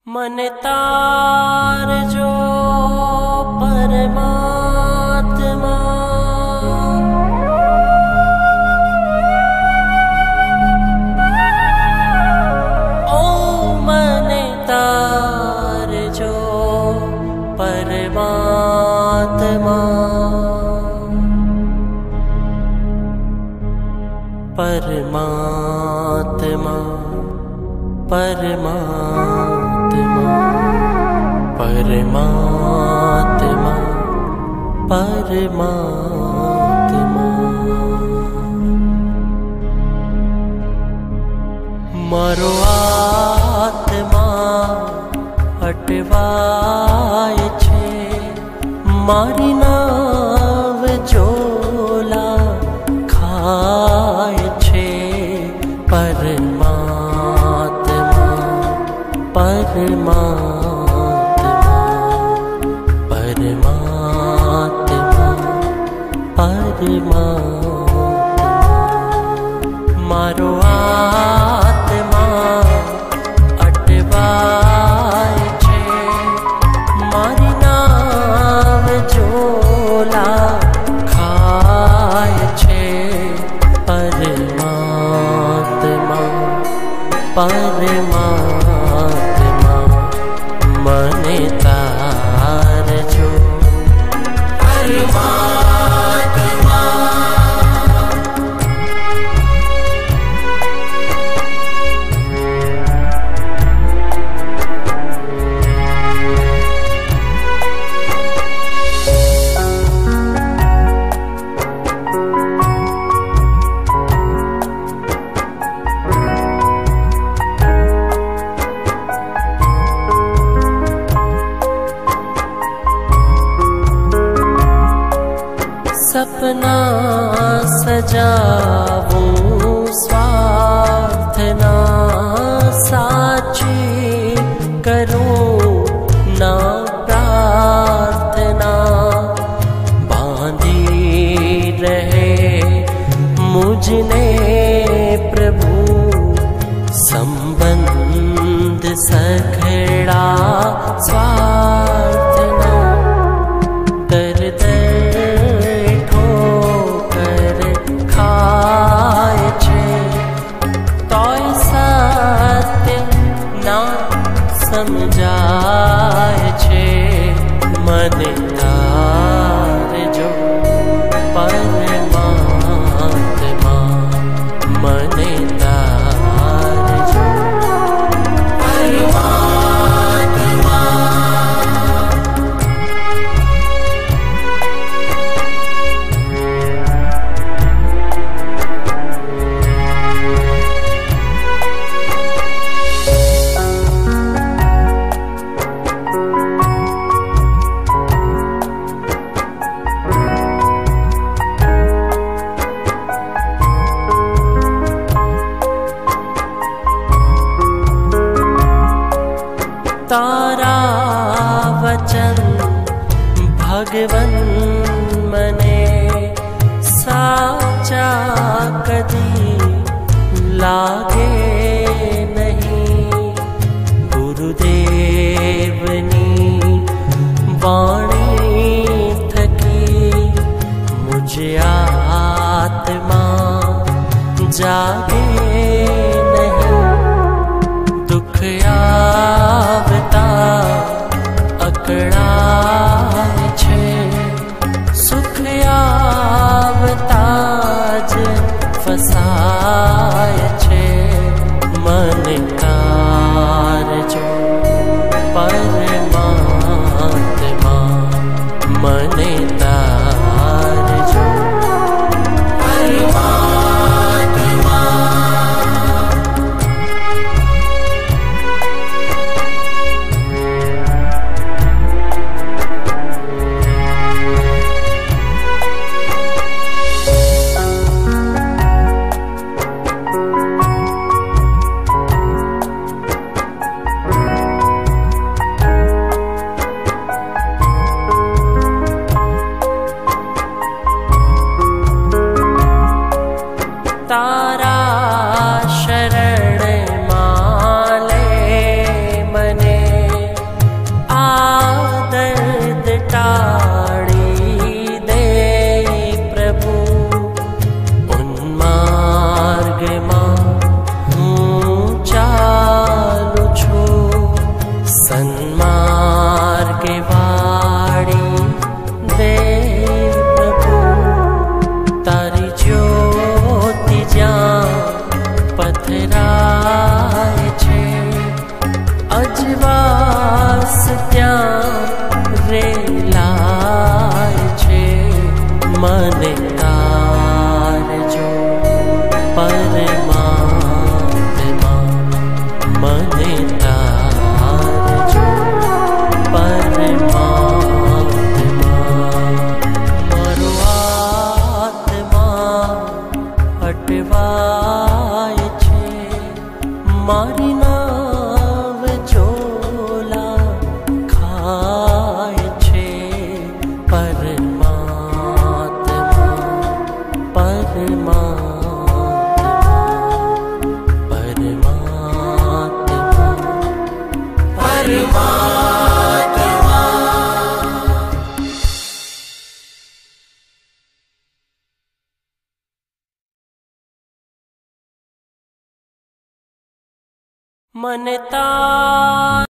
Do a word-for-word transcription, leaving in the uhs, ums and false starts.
मन तार जो परमात्मा, ओ मन तार जो परमात्मा, परमात्मा परमात्मा परमात्मा परमात्मा। मारो आत्मा अटवाय छे, मारी नाव जोला खाय छे। परमात्मा परमात्मा परमात्मा परमात्मा। मारो आत्मा अटवाय छे, मारी नाव जोला खाय छे। परमात्मा परमात्मा मने तार जो परमात्मा। सपना सजाऊं स्वार्थ ना साची, करूं ना प्रार्थना। बांधी रहे मुझने प्रभु संबंध सखड़ा स्वार्थ ना। दर दर समझाय छे। मन तार जो परमात्मा, मन तार जो परमात्मा। तारा वचन भगवन मने साचा कदी लागे नहीं। गुरुदेवनी वाणी थकी मुझे आत्मा जागे नहीं। दुख आवता अकड़ाय छे, सुख आवता ज फसाय छे। અજવાસ ત્યાં રેલાય છે મને તારજો પરમાત્મા મને તારજો પરમાત્મા મારો આત્મા અટવાય છે મારી નાવ જોલા ખાય છે પરમાત્મા પરમાત્મા પરમાત્મા પરમાત્મા મને તા